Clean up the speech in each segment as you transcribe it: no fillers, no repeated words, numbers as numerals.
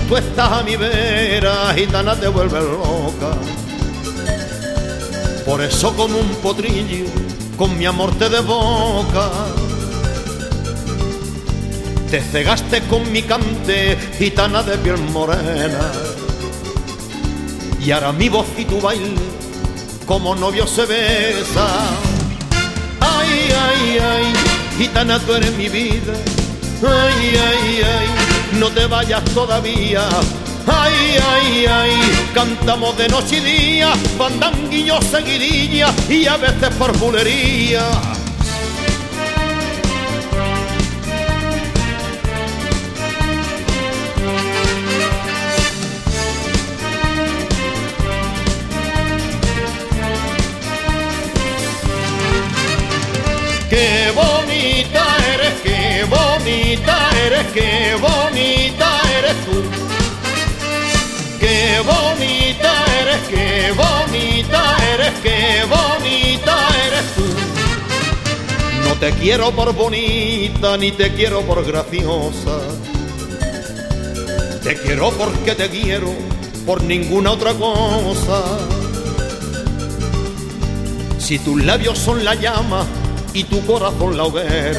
Tú estás a mi vera, gitana, te vuelves loca. Por eso como un potrillo, con mi amor te desboca. Te cegaste con mi cante, gitana de piel morena. Y ahora mi voz y tu baile, como novios se besa. Ay, ay, ay, gitana, tú eres mi vida. Ay, ay, ay, no te vayas todavía. Ay, ay, ay, cantamos de noche y día, fandanguillo, seguidilla y a veces por bulería. Qué bonita eres, qué bonita eres, qué bonita eres tú. Qué bonita eres, qué bonita eres, qué bonita eres tú. No te quiero por bonita, ni te quiero por graciosa. Te quiero porque te quiero, por ninguna otra cosa. Si tus labios son la llama y tu corazón la hoguera,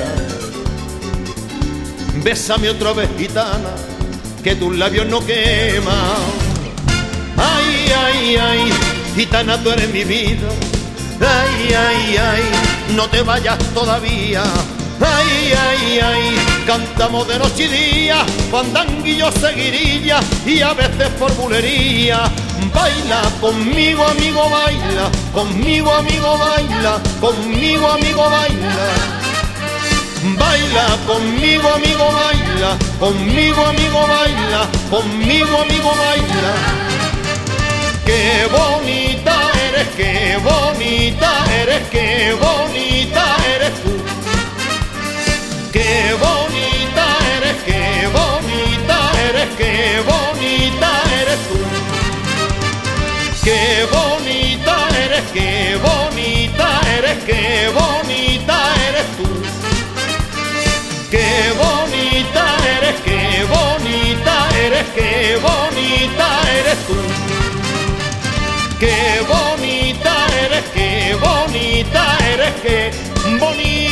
bésame otra vez, gitana, que tus labios no queman. Ay, ay, ay, gitana, tú eres mi vida. Ay, ay, ay, no te vayas todavía. Ay, ay, ay, cantamos de noche y día, fandanguillo, seguidilla y a veces por bulería. Baila conmigo, amigo, baila. Conmigo, amigo, baila. Conmigo, amigo, baila. Baila conmigo, amigo, baila. Conmigo, amigo, baila. Conmigo, amigo, baila. Qué bonita eres, qué bonita eres, qué bonita eres tú. Qué bonita eres, qué bonita eres, qué bonita eres tú. Qué bonita eres, qué bonita eres, qué bonita eres tú. Qué bonita eres, qué bonita eres, qué bonita eres tú. Qué bonita eres, qué bonita eres, qué bonita.